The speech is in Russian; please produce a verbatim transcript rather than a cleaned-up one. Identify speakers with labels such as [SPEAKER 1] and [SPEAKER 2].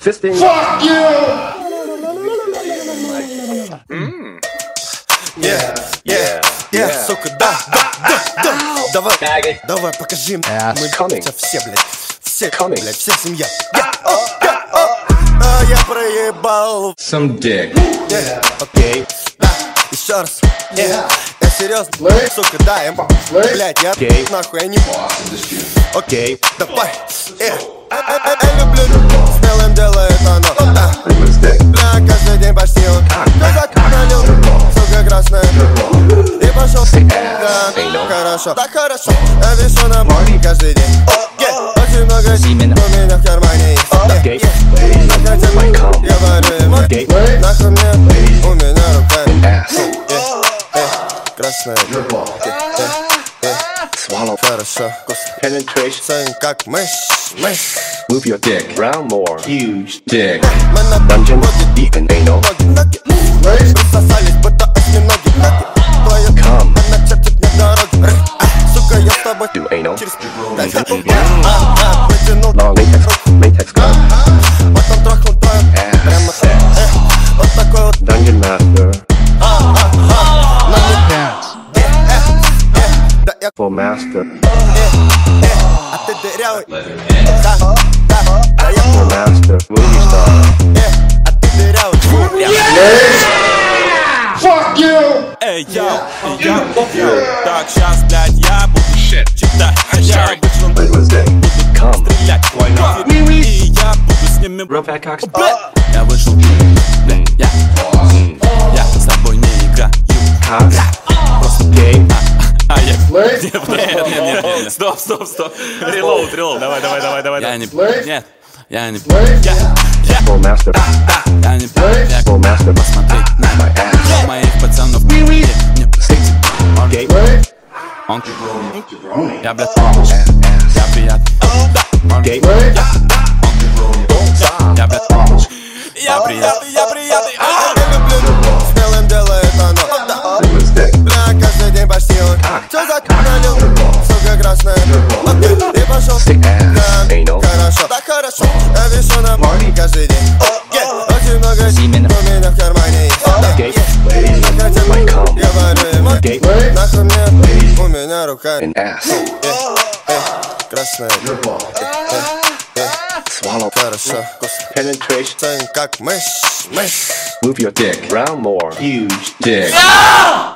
[SPEAKER 1] Fisting.
[SPEAKER 2] Fuck you!
[SPEAKER 1] Mm.
[SPEAKER 3] Yeah, yeah, yeah, сука, да, да, да, да. Давай, давай, покажи мне. Мы
[SPEAKER 1] coming.
[SPEAKER 3] все, блядь, все,
[SPEAKER 1] Coming.
[SPEAKER 3] блядь, вся семья. Я, о, я, о. А я проебал.
[SPEAKER 1] Some dick.
[SPEAKER 3] Yeah, окей, да, еще раз. Yeah, я серьезно, сука, да, я, блядь, я
[SPEAKER 1] Окей.
[SPEAKER 3] нахуй, я не. Окей, давай, yeah. Я люблю, смелым делает оно, да. Бля, каждый день почти он. Казак налил, сука, красная. И пошел, да, хорошо, так хорошо. Я вешу на море каждый день. Yeah, очень много у меня в кармане есть.
[SPEAKER 1] Okay.
[SPEAKER 3] Я говорю ему, нахуй мне, у меня рука. Красная.
[SPEAKER 1] Swallow.
[SPEAKER 3] Хорошо.
[SPEAKER 1] Penetration.
[SPEAKER 3] Сын как мышь, мышь.
[SPEAKER 1] Move your dick. Round more. Huge dick.
[SPEAKER 3] Мы на
[SPEAKER 1] Dungeon.
[SPEAKER 3] ноги,
[SPEAKER 1] Deep and anal.
[SPEAKER 3] ноги, ноги. Присосались, будто осьминоги, ноги. Твоя
[SPEAKER 1] Come.
[SPEAKER 3] она чертит мне дороги. А, сука, я с тобой
[SPEAKER 1] Do anal.
[SPEAKER 3] через а, а, вытянул
[SPEAKER 1] Long latex. Latex gun.
[SPEAKER 3] потом трахнул твою прямо,
[SPEAKER 1] Ass.
[SPEAKER 3] э, вот такой вот.
[SPEAKER 1] Dungeon master.
[SPEAKER 3] Да я,
[SPEAKER 1] Full master.
[SPEAKER 3] а ты дырявый. Да, да, да я,
[SPEAKER 1] Full master. Movie star.
[SPEAKER 3] э, а ты дырявый.
[SPEAKER 2] Fuck you!
[SPEAKER 4] Эй, йоу, йоу, йоу. Так, щас, блядь, я буду читать. Я обычно буду
[SPEAKER 1] Come.
[SPEAKER 4] стрелять. И я буду с ними.
[SPEAKER 1] Real fat cocks.
[SPEAKER 4] Я вышел, блядь, я Я с тобой не играю.
[SPEAKER 1] Cocks. Просто gay.
[SPEAKER 4] А я...
[SPEAKER 2] Слышь?
[SPEAKER 4] Нет, нет, нет, нет. Стоп, стоп, стоп. Релоуд, релоуд. Давай, давай, давай, давай. Я не... Нет, я не... Я... Я...
[SPEAKER 1] Full master.
[SPEAKER 4] Я не... Я...
[SPEAKER 1] Full master.
[SPEAKER 4] Посмотри на
[SPEAKER 1] My ass.
[SPEAKER 4] моих пацанов. Не... Не... Он...
[SPEAKER 1] Gay.
[SPEAKER 4] Он... Я, блядь...
[SPEAKER 1] Ass.
[SPEAKER 4] Я приятный. Он...
[SPEAKER 1] Gay.
[SPEAKER 4] Я, блядь... Я приятный, я приятный.
[SPEAKER 3] Я люблю, смелым делает оно, да. Бля, каждый день почти он. Что за налил, сука, красная. Окей, и пошел, да,
[SPEAKER 1] Anal.
[SPEAKER 3] хорошо, так хорошо. Я вешу на море каждый день. Yeah, очень много у меня в кармане есть.
[SPEAKER 1] Gay.
[SPEAKER 3] My
[SPEAKER 1] cum.
[SPEAKER 3] Я говорю ему,
[SPEAKER 1] Gay.
[SPEAKER 3] нахуй мне, у меня рука.
[SPEAKER 1] And ass.
[SPEAKER 3] Красная.
[SPEAKER 1] Swallow.
[SPEAKER 3] Хорошо.
[SPEAKER 1] Penetration.
[SPEAKER 3] Сын как мышь, мышь.
[SPEAKER 1] Move your dick. Round more. Huge dick.